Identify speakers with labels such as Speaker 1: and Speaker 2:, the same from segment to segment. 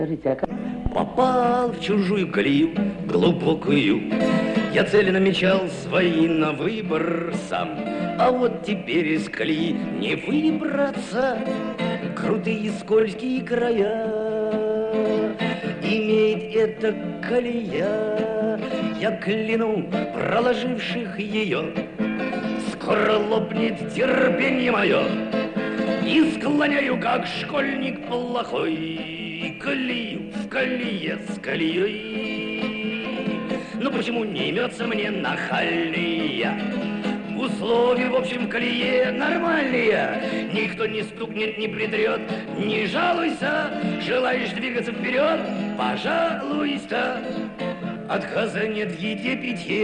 Speaker 1: Скажите,
Speaker 2: Попал в чужую колею глубокую. Я цели намечал свои на выбор сам. А вот теперь из колеи не выбраться. Крутые скользкие края имеет эта колея. Я кляну проложивших ее. Скоро лопнет терпение мое. И склоняю, как школьник плохой, колею в колее с колеей. Но почему не имется мне нахальные? Условия, в общем, колее нормальные. Никто не стукнет, не притрет. Не жалуйся, желаешь двигаться вперед, пожалуйста. Отказа нет в еде, питье,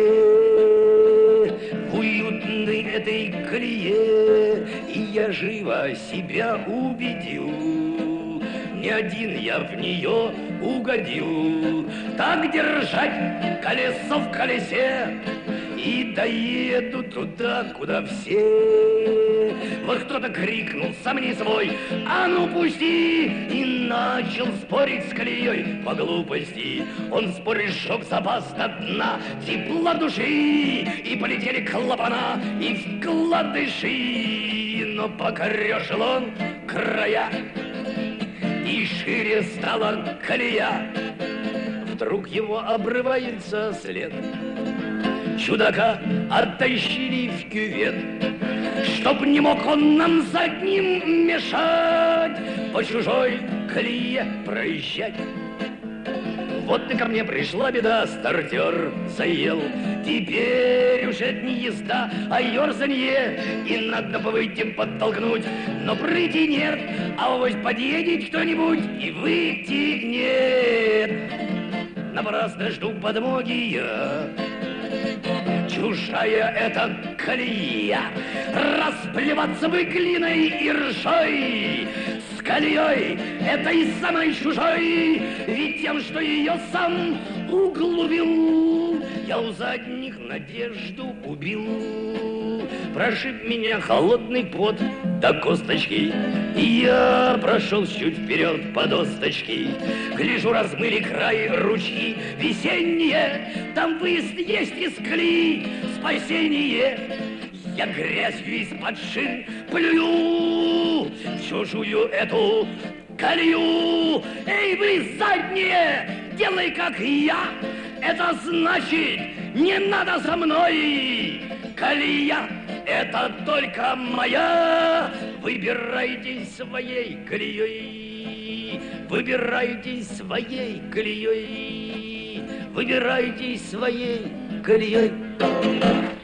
Speaker 2: в уютной этой колее. И я живо себя убедил, не один я в нее угодил. Так держать колесо в колесе, и доеду туда, куда все. Вот кто-то крикнул, сам не свой, а ну пусти! И начал спорить с колеей по глупости. Он спорит, сжег запас до дна, тепла души, и полетели клапана и вкладыши. Но покорешил он края, и шире стала колея. Вдруг его обрывается след. Чудака оттащили в кювет, чтоб не мог он нам задним мешать по чужой колее проезжать. Вот и ко мне пришла беда, стартер заел. Теперь уж это не езда, а ерзанье. И надо бы выйти подтолкнуть, но прыти нет. А авось подъедет кто-нибудь, и выйти нет. Напрасно жду подмоги я. Чужая эта колея, расплеваться бы глиной и ржой. С колеей этой самой чужой, ведь тем, что ее сам углубил, я у задних надежду убил. Прошиб меня холодный пот до косточки, и я прошел чуть вперед по досточке. Гляжу, размыли край ручьи весенние, там выезд есть из колеи, спасение. Я грязью из-под шин плюю чужую эту колею. Эй, вы задние, делай как я, это значит, не надо за мной. Колея — это только моя. Выбирайтесь своей колеей, выбирайтесь своей колеей, выбирайтесь своей колеей.